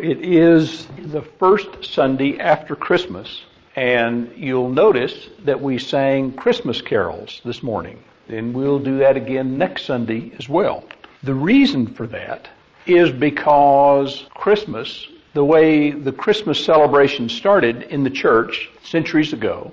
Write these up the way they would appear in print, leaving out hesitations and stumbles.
It is the first Sunday after Christmas, and you'll notice that we sang Christmas carols this morning, and we'll do that again next Sunday as well. The reason for that is because Christmas, the way the Christmas celebration started in the church centuries ago,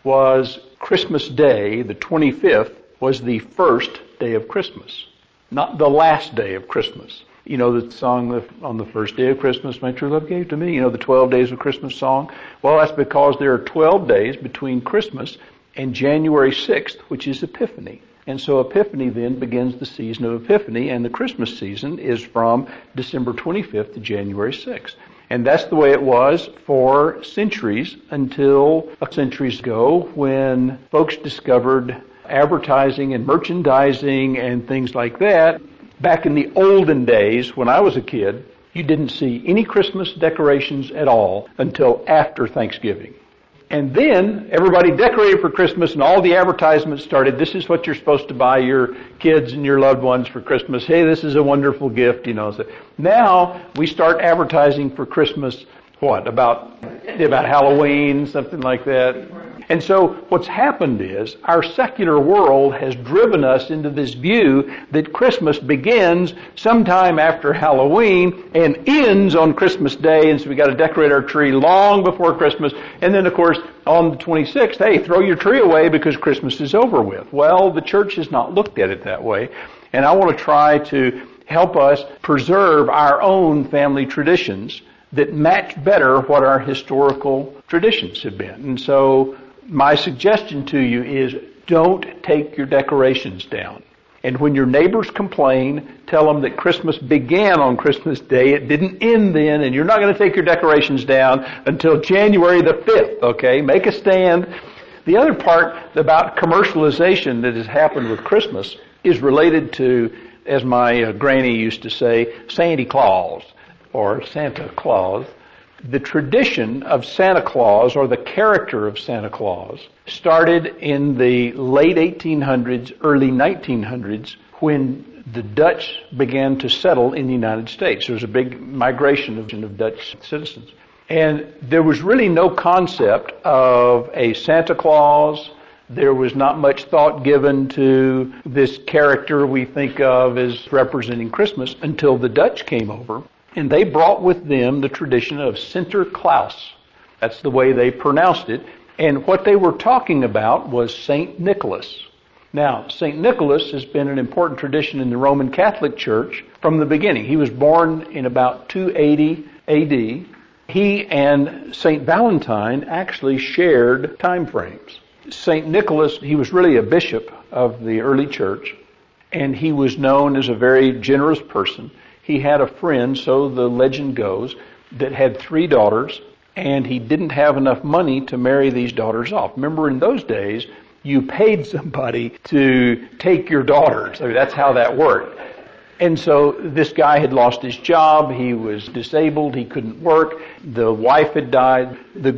was Christmas Day, the 25th, was the first day of Christmas, not the last day of Christmas. You know the song, on the first day of Christmas, my true love gave to me, you know, the 12 days of Christmas song? Well, that's because there are 12 days between Christmas and January 6th, which is Epiphany. And so Epiphany then begins the season of Epiphany, and the Christmas season is from December 25th to January 6th. And that's the way it was for centuries until centuries ago when folks discovered advertising and merchandising and things like that. Back in the olden days, when I was a kid, you didn't see any Christmas decorations at all until after Thanksgiving. And then everybody decorated for Christmas and all the advertisements started. This is what you're supposed to buy your kids and your loved ones for Christmas. Hey, this is a wonderful gift, you know. So now we start advertising for Christmas, about Halloween, something like that. And so what's happened is our secular world has driven us into this view that Christmas begins sometime after Halloween and ends on Christmas Day, and so we got to decorate our tree long before Christmas. And then, of course, on the 26th, hey, throw your tree away because Christmas is over with. Well, the church has not looked at it that way, and I want to try to help us preserve our own family traditions that match better what our historical traditions have been. And so my suggestion to you is don't take your decorations down. And when your neighbors complain, tell them that Christmas began on Christmas Day. It didn't end then, and you're not going to take your decorations down until January the 5th, okay? Make a stand. The other part about commercialization that has happened with Christmas is related to, as my granny used to say, Santa Claus or Santa Claus. The tradition of Santa Claus, or the character of Santa Claus, started in the late 1800s, early 1900s, when the Dutch began to settle in the United States. There was a big migration of Dutch citizens. And there was really no concept of a Santa Claus. There was not much thought given to this character we think of as representing Christmas until the Dutch came over. And they brought with them the tradition of Sinterklaas. That's the way they pronounced it. And what they were talking about was St. Nicholas. Now, St. Nicholas has been an important tradition in the Roman Catholic Church from the beginning. He was born in about 280 A.D. He and St. Valentine actually shared time frames. St. Nicholas, he was really a bishop of the early church, and he was known as a very generous person. He had a friend, so the legend goes, that had 3 daughters, and he didn't have enough money to marry these daughters off. Remember, in those days, you paid somebody to take your daughters. I mean, that's how that worked. And so this guy had lost his job. He was disabled. He couldn't work. The wife had died.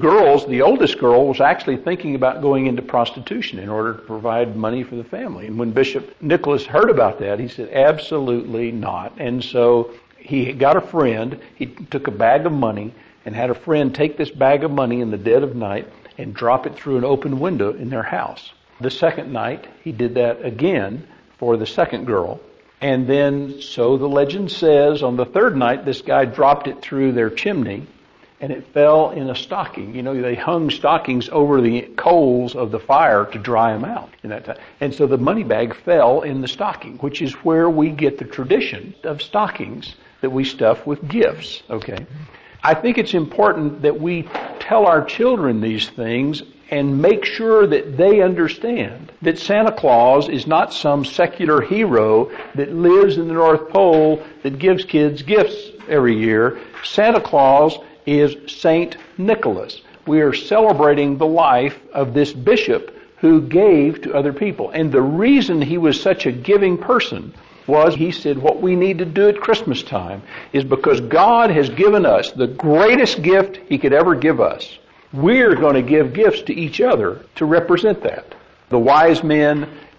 The oldest girl was actually thinking about going into prostitution in order to provide money for the family. And when Bishop Nicholas heard about that, he said, absolutely not. And so he got a friend. He took a bag of money and had a friend take this bag of money in the dead of night and drop it through an open window in their house. The second night, he did that again for the second girl. And then, so the legend says, on the third night, this guy dropped it through their chimney, and it fell in a stocking. You know, they hung stockings over the coals of the fire to dry them out in that time. And so the money bag fell in the stocking, which is where we get the tradition of stockings that we stuff with gifts, okay? I think it's important that we tell our children these things and make sure that they understand that Santa Claus is not some secular hero that lives in the North Pole that gives kids gifts every year. Santa Claus is Saint Nicholas. We are celebrating the life of this bishop who gave to other people. And the reason he was such a giving person was, he said, what we need to do at Christmas time is because God has given us the greatest gift He could ever give us. We're going to give gifts to each other to represent that. The wise men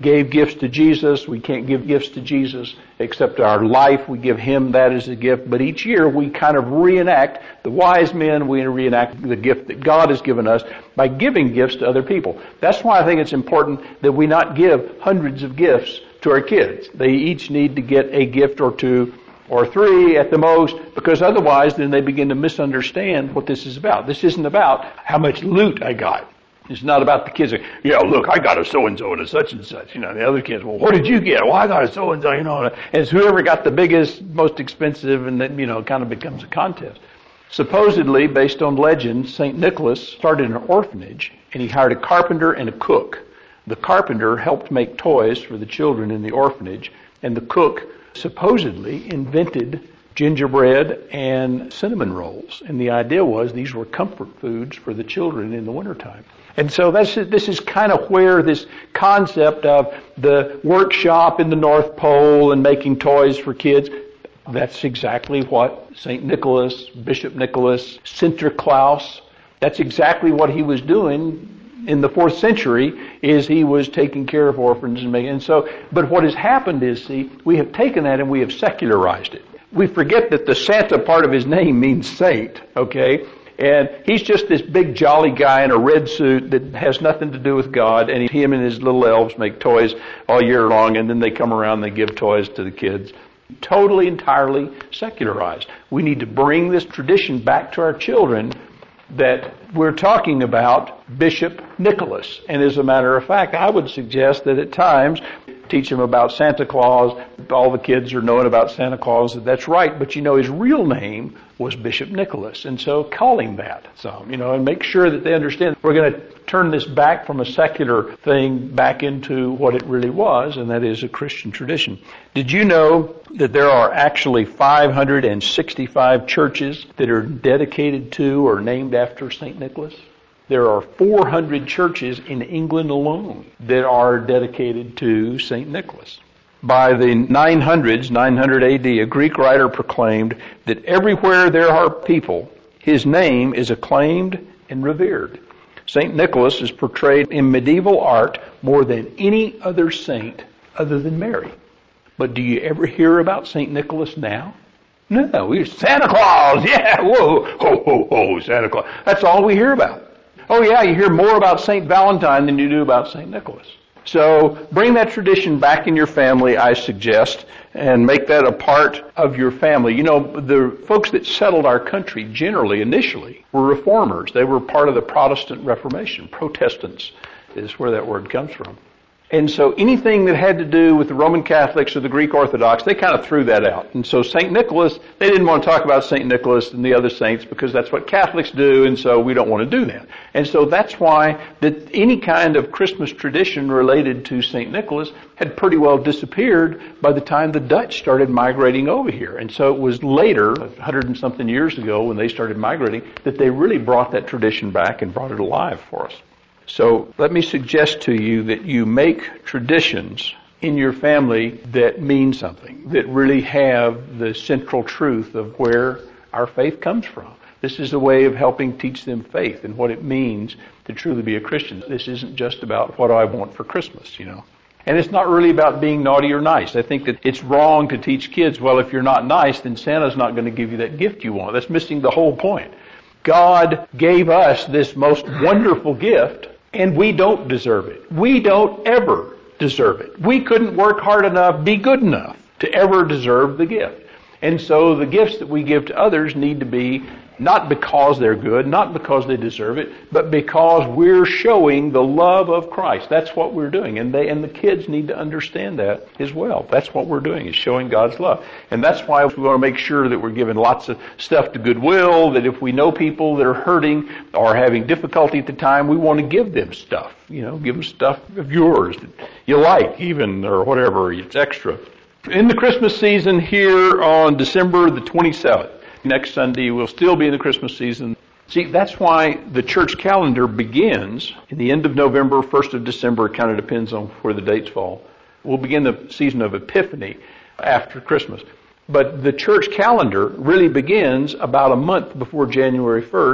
gave gifts to Jesus. We can't give gifts to Jesus except our life. We give Him that as a gift. But each year we kind of reenact the wise men. We reenact the gift that God has given us by giving gifts to other people. That's why I think it's important that we not give hundreds of gifts to our kids. They each need to get a gift or two or three at the most, because otherwise then they begin to misunderstand what this is about. This isn't about how much loot I got. It's not about the kids saying, yeah, look, I got a so-and-so and a such and such. The other kids, well, what did you get? Well, I got a so-and-so, and it's whoever got the biggest, most expensive, and then, it kind of becomes a contest. Supposedly, based on legend, St. Nicholas started an orphanage, and he hired a carpenter and a cook. The carpenter helped make toys for the children in the orphanage, and the cook supposedly invented gingerbread and cinnamon rolls. And the idea was these were comfort foods for the children in the wintertime. And so this is kind of where this concept of the workshop in the North Pole and making toys for kids, that's exactly what St. Nicholas, Bishop Nicholas, Sinterklaas, that's exactly what he was doing in the 4th century, is he was taking care of orphans but what has happened is, we have taken that and we have secularized it. We forget that the Santa part of his name means saint, okay? And he's just this big jolly guy in a red suit that has nothing to do with God, and him and his little elves make toys all year long, and then they come around and they give toys to the kids. Totally, entirely secularized. We need to bring this tradition back to our children that we're talking about Bishop Nicholas. And as a matter of fact, I would suggest that at times teach them about Santa Claus. All the kids are knowing about Santa Claus. That's right, but his real name was Bishop Nicholas. And so call him that some, and make sure that they understand we're going to turn this back from a secular thing back into what it really was, and that is a Christian tradition. Did you know that there are actually 565 churches that are dedicated to or named after St. Nicholas? There are 400 churches in England alone that are dedicated to St. Nicholas. By the 900s, 900 AD, a Greek writer proclaimed that everywhere there are people, his name is acclaimed and revered. St. Nicholas is portrayed in medieval art more than any other saint other than Mary. But do you ever hear about St. Nicholas now? No, we're Santa Claus, yeah, whoa, ho, ho, ho, Santa Claus. That's all we hear about. Oh yeah, you hear more about St. Valentine than you do about St. Nicholas. So bring that tradition back in your family, I suggest, and make that a part of your family. The folks that settled our country generally, initially, were reformers. They were part of the Protestant Reformation. Protestants is where that word comes from. And so anything that had to do with the Roman Catholics or the Greek Orthodox, they kind of threw that out. And so St. Nicholas, they didn't want to talk about St. Nicholas and the other saints because that's what Catholics do, and so we don't want to do that. And so that's why that any kind of Christmas tradition related to St. Nicholas had pretty well disappeared by the time the Dutch started migrating over here. And so it was later, 100 and something years ago, when they started migrating, that they really brought that tradition back and brought it alive for us. So let me suggest to you that you make traditions in your family that mean something, that really have the central truth of where our faith comes from. This is a way of helping teach them faith and what it means to truly be a Christian. This isn't just about what I want for Christmas, And it's not really about being naughty or nice. I think that it's wrong to teach kids, well, if you're not nice, then Santa's not going to give you that gift you want. That's missing the whole point. God gave us this most wonderful gift, and we don't deserve it. We don't ever deserve it. We couldn't work hard enough, be good enough to ever deserve the gift. And so the gifts that we give to others need to be not because they're good, not because they deserve it, but because we're showing the love of Christ. That's what we're doing. And the kids need to understand that as well. That's what we're doing, is showing God's love. And that's why we want to make sure that we're giving lots of stuff to Goodwill, that if we know people that are hurting or having difficulty at the time, we want to give them stuff. Give them stuff of yours that you like even, or whatever, it's extra. In the Christmas season here on December the 27th, next Sunday, we'll still be in the Christmas season. See, that's why the church calendar begins in the end of November, 1st of December. It kind of depends on where the dates fall. We'll begin the season of Epiphany after Christmas. But the church calendar really begins about a month before January 1st,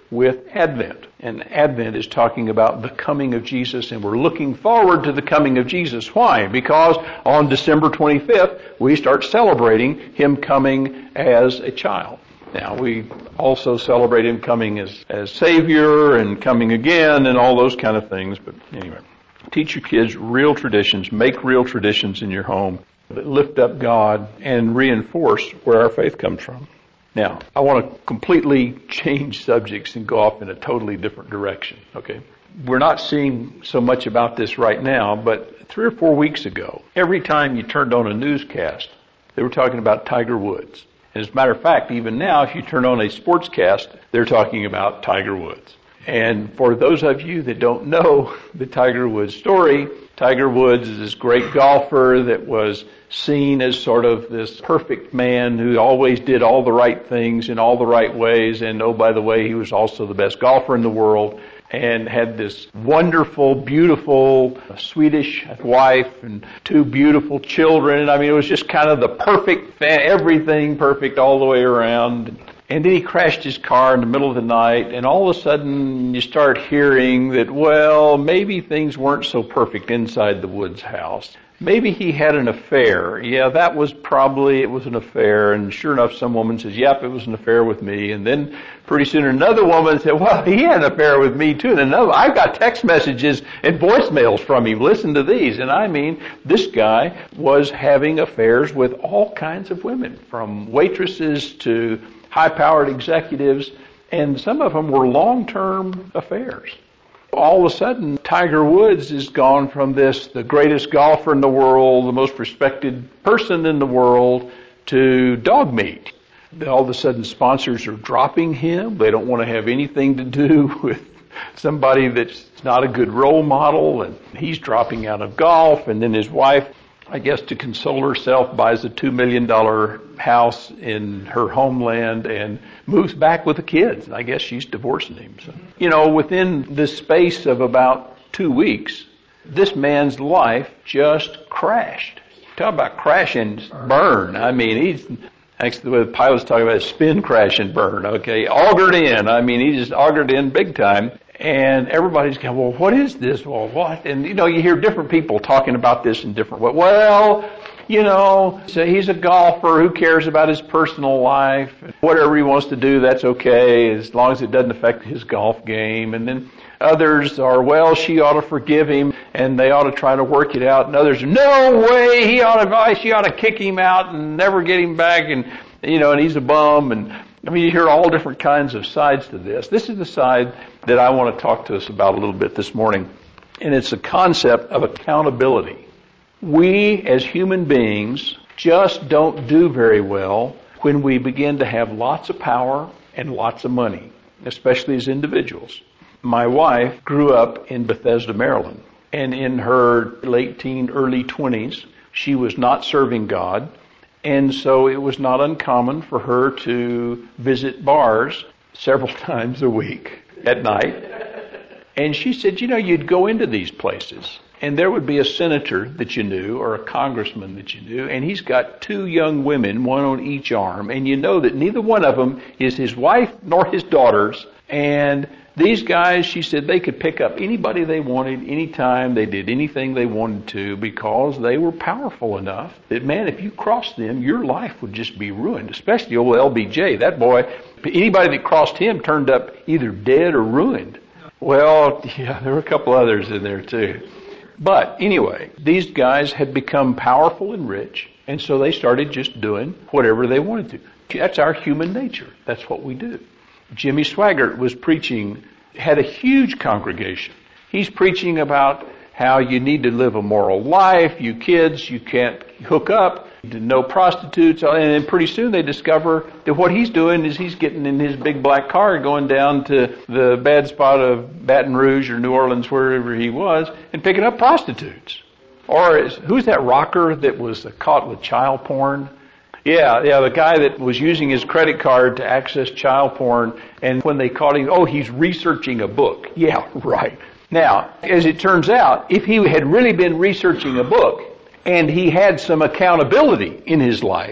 with Advent. And Advent is talking about the coming of Jesus, and we're looking forward to the coming of Jesus. Why? Because on December 25th, we start celebrating Him coming as a child. Now, we also celebrate Him coming as Savior and coming again and all those kind of things. But anyway, teach your kids real traditions. Make real traditions in your home that lift up God and reinforce where our faith comes from. Now, I want to completely change subjects and go off in a totally different direction, okay? We're not seeing so much about this right now, but 3 or 4 weeks ago, every time you turned on a newscast, they were talking about Tiger Woods. And as a matter of fact, even now, if you turn on a sportscast, they're talking about Tiger Woods. And for those of you that don't know the Tiger Woods story, Tiger Woods is this great golfer that was seen as sort of this perfect man who always did all the right things in all the right ways. And oh, by the way, he was also the best golfer in the world and had this wonderful, beautiful Swedish wife and 2 beautiful children. I mean, it was just kind of the perfect, everything perfect all the way around. And then he crashed his car in the middle of the night, and all of a sudden you start hearing that, well, maybe things weren't so perfect inside the Woods house. Maybe he had an affair. Yeah, it was an affair. And sure enough, some woman says, yep, it was an affair with me. And then pretty soon another woman said, well, he had an affair with me too. And I've got text messages and voicemails from him. Listen to these. And I mean, this guy was having affairs with all kinds of women, from waitresses to high-powered executives, and some of them were long-term affairs. All of a sudden, Tiger Woods has gone from the greatest golfer in the world, the most respected person in the world, to dog meat. All of a sudden, sponsors are dropping him. They don't want to have anything to do with somebody that's not a good role model, and he's dropping out of golf. And then his wife, I guess to console herself, buys a $2 million house in her homeland and moves back with the kids. I guess she's divorcing him. So, within the space of about 2 weeks, this man's life just crashed. Talk about crash and burn. I mean, actually the way the pilot's talking about is spin, crash, and burn. Okay, augured in. I mean, he just augured in big time. And everybody's going, well, what is this? Well, what? And, you hear different people talking about this in different ways. Well, so he's a golfer. Who cares about his personal life? Whatever he wants to do, that's okay, as long as it doesn't affect his golf game. And then others are, well, she ought to forgive him, and they ought to try to work it out. And others are, no way, she ought to kick him out and never get him back, and he's a bum. And I mean, you hear all different kinds of sides to this. This is the side that I want to talk to us about a little bit this morning, and it's the concept of accountability. We, as human beings, just don't do very well when we begin to have lots of power and lots of money, especially as individuals. My wife grew up in Bethesda, Maryland, and in her late teen, early 20s, she was not serving God, and so it was not uncommon for her to visit bars several times a week at night. And she said, you'd go into these places, and there would be a senator that you knew or a congressman that you knew, and he's got 2 young women, one on each arm, and you know that neither one of them is his wife nor his daughters. And these guys, she said, they could pick up anybody they wanted anytime they did anything they wanted to, because they were powerful enough that, man, if you crossed them, your life would just be ruined, especially old LBJ. That boy, anybody that crossed him turned up either dead or ruined. Well, yeah, there were a couple others in there too. But anyway, these guys had become powerful and rich, and so they started just doing whatever they wanted to. That's our human nature. That's what we do. Jimmy Swaggart was preaching, had a huge congregation. He's preaching about how you need to live a moral life. You kids, you can't hook up, no prostitutes. And then pretty soon they discover that what he's doing is he's getting in his big black car going down to the bad spot of Baton Rouge or New Orleans, wherever he was, and picking up prostitutes. Or who's that rocker that was caught with child porn? Yeah, the guy that was using his credit card to access child porn, and when they caught him, he's researching a book. Yeah, right. Now, as it turns out, if he had really been researching a book, and he had some accountability in his life,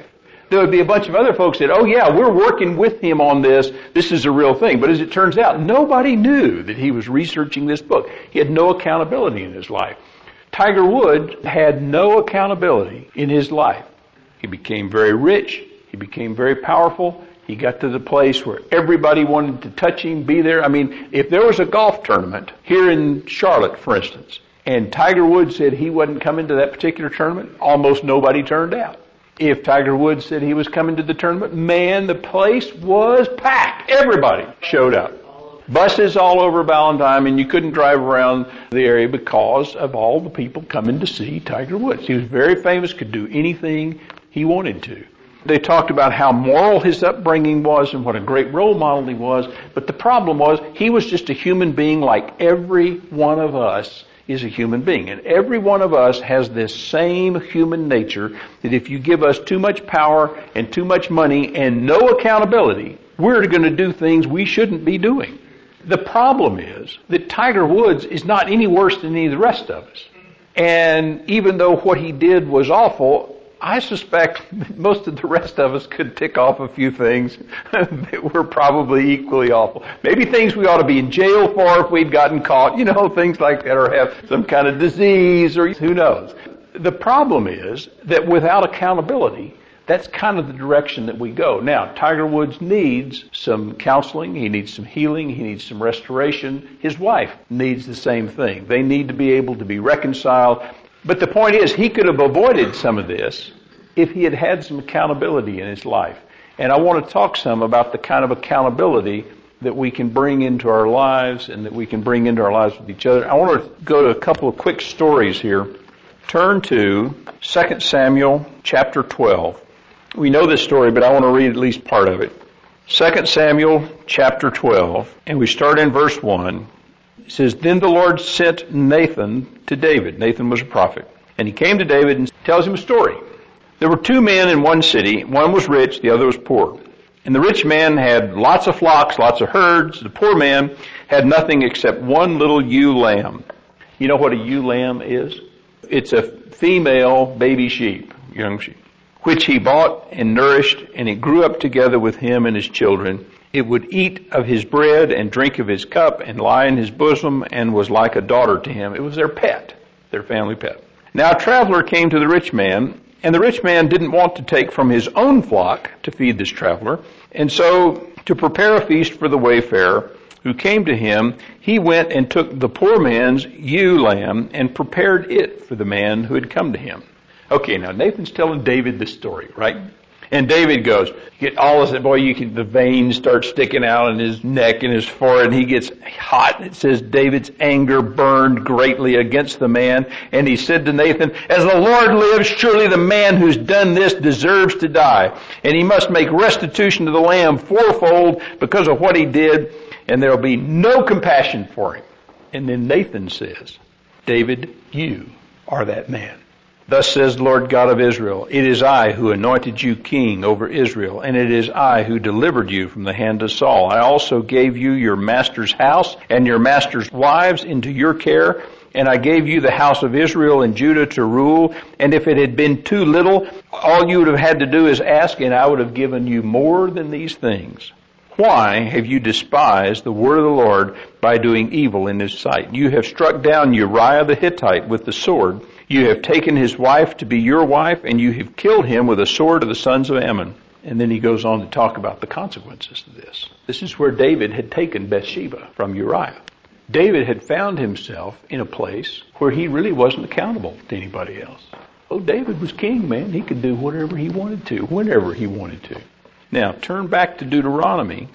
There would be a bunch of other folks that, oh yeah, we're working with him on this. This is a real thing. But as it turns out, nobody knew that he was researching this book. He had no accountability in his life. Tiger Woods had no accountability in his life. He became very rich. He became very powerful. He got to the place where everybody wanted to touch him, be there. I mean, if there was a golf tournament here in Charlotte, for instance, and Tiger Woods said he wasn't coming to that particular tournament, almost nobody turned out. If Tiger Woods said he was coming to the tournament, man, the place was packed. Everybody showed up. Buses all over Ballantyne, and you couldn't drive around the area because of all the people coming to see Tiger Woods. He was very famous, could do anything he wanted to. They talked about how moral his upbringing was and what a great role model he was, but the problem was he was just a human being like every one of us is a human being. And every one of us has this same human nature that if you give us too much power and too much money and no accountability, we're going to do things we shouldn't be doing. The problem is that Tiger Woods is not any worse than any of the rest of us. And even though what he did was awful, I suspect most of the rest of us could tick off a few things that were probably equally awful. Maybe things we ought to be in jail for if we'd gotten caught, things like that, or have some kind of disease, or who knows. The problem is that without accountability, that's kind of the direction that we go. Now, Tiger Woods needs some counseling, he needs some healing, he needs some restoration. His wife needs the same thing. They need to be able to be reconciled. But the point is, he could have avoided some of this if he had had some accountability in his life. And I want to talk some about the kind of accountability that we can bring into our lives and that we can bring into our lives with each other. I want to go to a couple of quick stories here. Turn to 2 Samuel chapter 12. We know this story, but I want to read at least part of it. 2 Samuel chapter 12, and we start in verse 1. It says, Then the Lord sent Nathan to David. Nathan was a prophet. And he came to David and tells him a story. There were two men in one city. One was rich, the other was poor. And the rich man had lots of flocks, lots of herds. The poor man had nothing except one little ewe lamb. You know what a ewe lamb is? It's a female baby sheep, young sheep, which he bought and nourished, and it grew up together with him and his children. It would eat of his bread and drink of his cup and lie in his bosom and was like a daughter to him. It was their pet, their family pet. Now a traveler came to the rich man, and the rich man didn't want to take from his own flock to feed this traveler. And so to prepare a feast for the wayfarer who came to him, he went and took the poor man's ewe lamb and prepared it for the man who had come to him. Okay, now Nathan's telling David this story, right? And David goes, get all this, the veins start sticking out in his neck and his forehead, and he gets hot. It says David's anger burned greatly against the man, and he said to Nathan, As the Lord lives, surely the man who's done this deserves to die, and he must make restitution to the lamb fourfold because of what he did, and there will be no compassion for him. And then Nathan says, David, you are that man. Thus says the Lord God of Israel, It is I who anointed you king over Israel, and it is I who delivered you from the hand of Saul. I also gave you your master's house and your master's wives into your care, and I gave you the house of Israel and Judah to rule. And if it had been too little, all you would have had to do is ask, and I would have given you more than these things. Why have you despised the word of the Lord by doing evil in his sight? You have struck down Uriah the Hittite with the sword. You have taken his wife to be your wife, and you have killed him with a sword of the sons of Ammon. And then he goes on to talk about the consequences of this. This is where David had taken Bathsheba from Uriah. David had found himself in a place where he really wasn't accountable to anybody else. Oh, David was king, man. He could do whatever he wanted to, whenever he wanted to. Now, turn back to Deuteronomy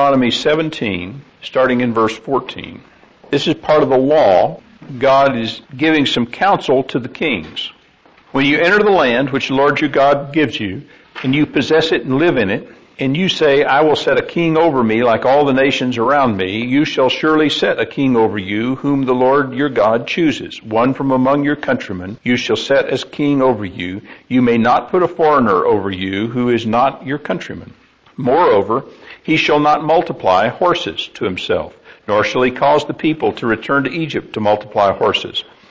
17, starting in verse 14. This is part of the law. God is giving some counsel to the kings. When you enter the land which the Lord your God gives you, and you possess it and live in it, and you say, I will set a king over me like all the nations around me, you shall surely set a king over you, whom the Lord your God chooses. One from among your countrymen you shall set as king over you. You may not put a foreigner over you who is not your countryman. Moreover, he shall not multiply horses to himself, nor shall he cause the people to return to Egypt to multiply horses.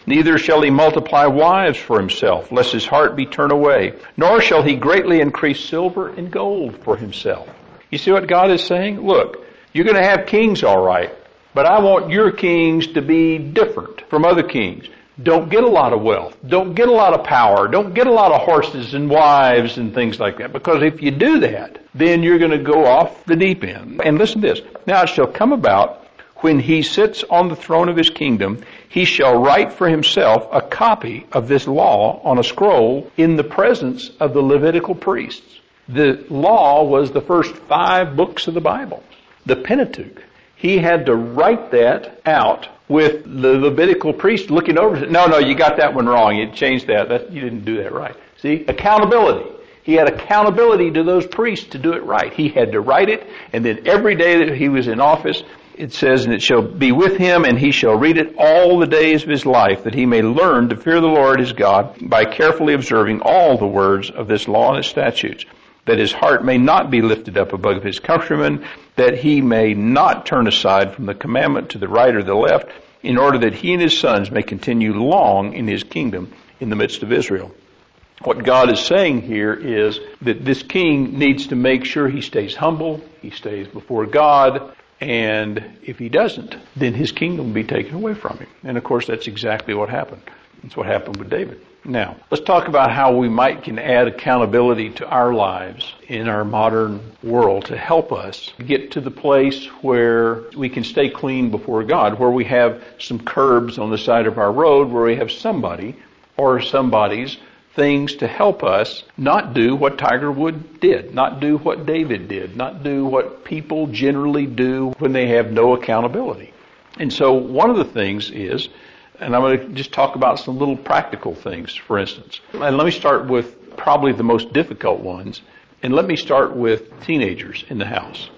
Neither shall he multiply wives for himself, lest his heart be turned away. Nor shall he greatly increase silver and gold for himself. You see what God is saying? Look, you're going to have kings, all right, but I want your kings to be different from other kings. Don't get a lot of wealth. Don't get a lot of power. Don't get a lot of horses and wives and things like that. Because if you do that, then you're going to go off the deep end. And listen to this. Now it shall come about, when he sits on the throne of his kingdom, he shall write for himself a copy of this law on a scroll in the presence of the Levitical priests. The law was the first 5 books of the Bible, the Pentateuch. He had to write that out with the Levitical priest looking over it. No, you got that one wrong. You changed that. You didn't do that right. See? Accountability. He had accountability to those priests to do it right. He had to write it, and then every day that he was in office, it says, and it shall be with him, and he shall read it all the days of his life, that he may learn to fear the Lord his God by carefully observing all the words of this law and its statutes, that his heart may not be lifted up above his countrymen, that he may not turn aside from the commandment to the right or the left, in order that he and his sons may continue long in his kingdom in the midst of Israel. What God is saying here is that this king needs to make sure he stays humble, he stays before God, and if he doesn't, then his kingdom will be taken away from him. And of course, that's exactly what happened. That's what happened with David. Now, let's talk about how we can add accountability to our lives in our modern world to help us get to the place where we can stay clean before God, where we have some curbs on the side of our road, where we have somebody or somebody's things to help us not do what Tiger Woods did, not do what David did, not do what people generally do when they have no accountability. And so one of the things is, and I'm going to just talk about some little practical things, for instance. And let me start with probably the most difficult ones, and let me start with teenagers in the house.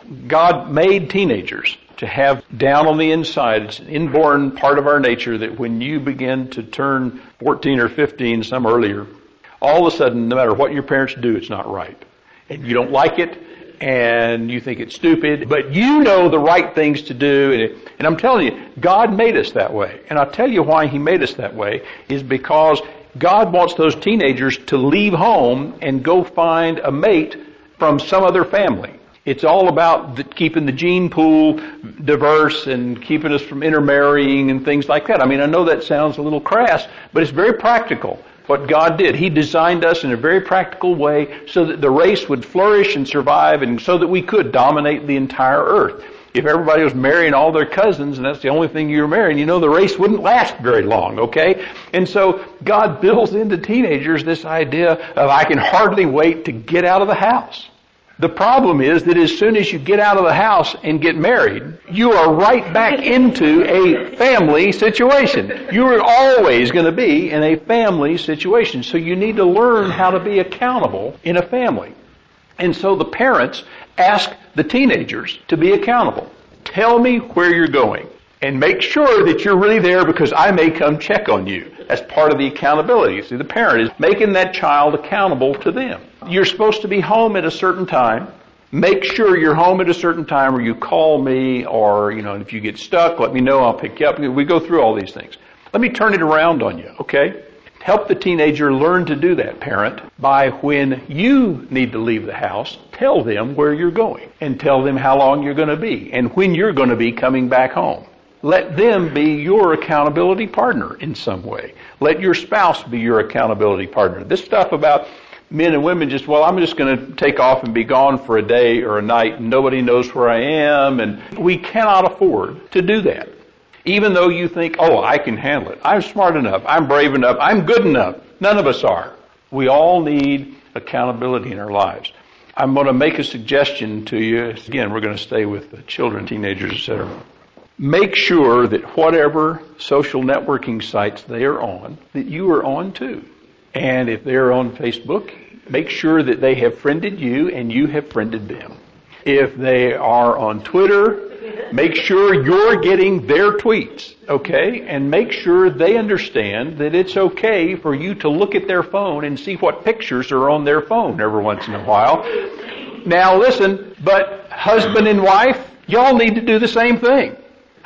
God made teenagers to have down on the inside, it's an inborn part of our nature that when you begin to turn 14 or 15, some earlier, all of a sudden, no matter what your parents do, it's not right. And you don't like it, and you think it's stupid, but you know the right things to do. And I'm telling you, God made us that way. And I'll tell you why He made us that way is because God wants those teenagers to leave home and go find a mate from some other family. It's all about keeping the gene pool diverse and keeping us from intermarrying and things like that. I mean, I know that sounds a little crass, but it's very practical what God did. He designed us in a very practical way so that the race would flourish and survive and so that we could dominate the entire earth. If everybody was marrying all their cousins and that's the only thing you were marrying, the race wouldn't last very long, okay? And so God builds into teenagers this idea of I can hardly wait to get out of the house. The problem is that as soon as you get out of the house and get married, you are right back into a family situation. You are always going to be in a family situation. So you need to learn how to be accountable in a family. And so the parents ask the teenagers to be accountable. Tell me where you're going and make sure that you're really there because I may come check on you. That's part of the accountability. See, the parent is making that child accountable to them. You're supposed to be home at a certain time. Make sure you're home at a certain time or you call me or, if you get stuck, let me know. I'll pick you up. We go through all these things. Let me turn it around on you, okay? Help the teenager learn to do that, parent, by when you need to leave the house, tell them where you're going and tell them how long you're going to be and when you're going to be coming back home. Let them be your accountability partner in some way. Let your spouse be your accountability partner. This stuff about men and women I'm just going to take off and be gone for a day or a night and nobody knows where I am, and we cannot afford to do that. Even though you think, I can handle it. I'm smart enough. I'm brave enough. I'm good enough. None of us are. We all need accountability in our lives. I'm going to make a suggestion to you. Again, we're going to stay with the children, teenagers, etc. Make sure that whatever social networking sites they are on, that you are on too. And if they're on Facebook, make sure that they have friended you and you have friended them. If they are on Twitter, make sure you're getting their tweets, okay? And make sure they understand that it's okay for you to look at their phone and see what pictures are on their phone every once in a while. Now listen, but husband and wife, y'all need to do the same thing.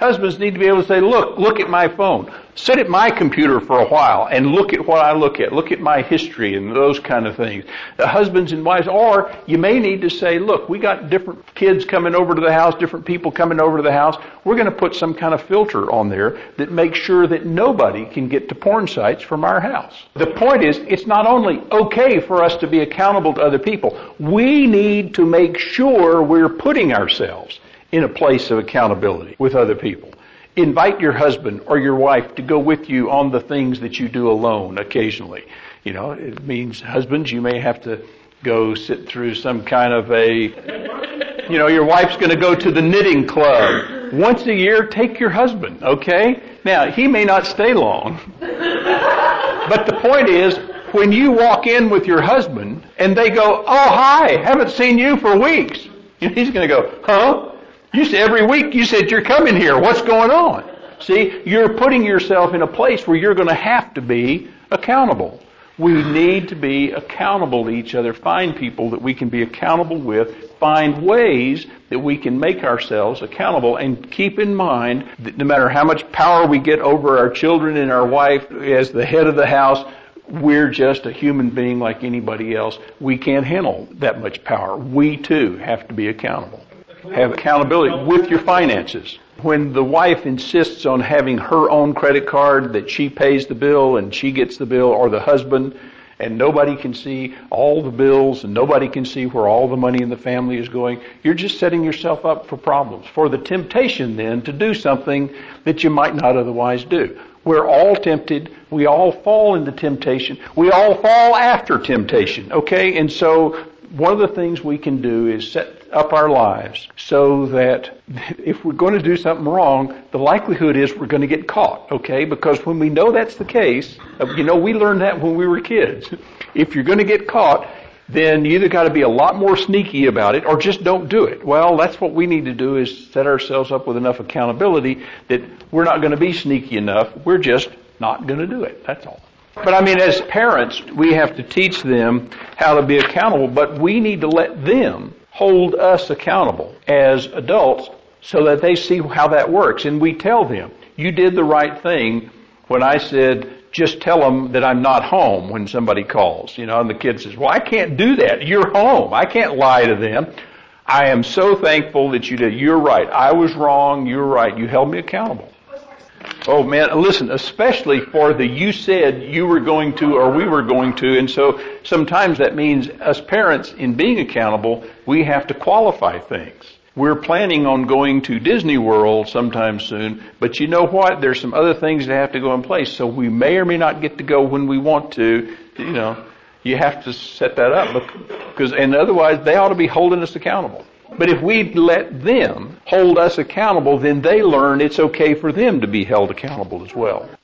Husbands need to be able to say, look at my phone. Sit at my computer for a while and look at what I look at. Look at my history and those kind of things. The husbands and wives, or you may need to say, look, we got different kids coming over to the house, different people coming over to the house. We're going to put some kind of filter on there that makes sure that nobody can get to porn sites from our house. The point is, it's not only okay for us to be accountable to other people, we need to make sure we're putting ourselves in a place of accountability with other people. Invite your husband or your wife to go with you on the things that you do alone occasionally. You know, it means husbands, you may have to go sit through some kind of your wife's going to go to the knitting club. Once a year, take your husband, okay? Now, he may not stay long. But the point is, when you walk in with your husband and they go, oh, hi, haven't seen you for weeks. He's going to go, huh? You said every week you said you're coming here. What's going on? See, you're putting yourself in a place where you're going to have to be accountable. We need to be accountable to each other. Find people that we can be accountable with. Find ways that we can make ourselves accountable. And keep in mind that no matter how much power we get over our children and our wife as the head of the house, we're just a human being like anybody else. We can't handle that much power. We too have to be accountable. Have accountability with your finances. When the wife insists on having her own credit card, that she pays the bill and she gets the bill, or the husband, and nobody can see all the bills and nobody can see where all the money in the family is going, you're just setting yourself up for problems, for the temptation then to do something that you might not otherwise do. We're all tempted. We all fall into temptation. We all fall after temptation, okay? And so one of the things we can do is set up our lives so that if we're going to do something wrong, the likelihood is we're going to get caught, okay? Because when we know that's the case, we learned that when we were kids. If you're going to get caught, then you either got to be a lot more sneaky about it or just don't do it. Well, that's what we need to do, is set ourselves up with enough accountability that we're not going to be sneaky enough. We're just not going to do it. That's all. But as parents, we have to teach them how to be accountable, but we need to let them hold us accountable as adults so that they see how that works. And we tell them, you did the right thing when I said, just tell them that I'm not home when somebody calls. And the kid says, well, I can't do that. You're home. I can't lie to them. I am so thankful that you did. You're right. I was wrong. You're right. You held me accountable. Oh man, listen, especially for the you said you were going to or we were going to, and so sometimes that means us parents, in being accountable, we have to qualify things. We're planning on going to Disney World sometime soon, but you know what? There's some other things that have to go in place, so we may or may not get to go when we want to. You have to set that up, and otherwise they ought to be holding us accountable. But if we let them hold us accountable, then they learn it's okay for them to be held accountable as well.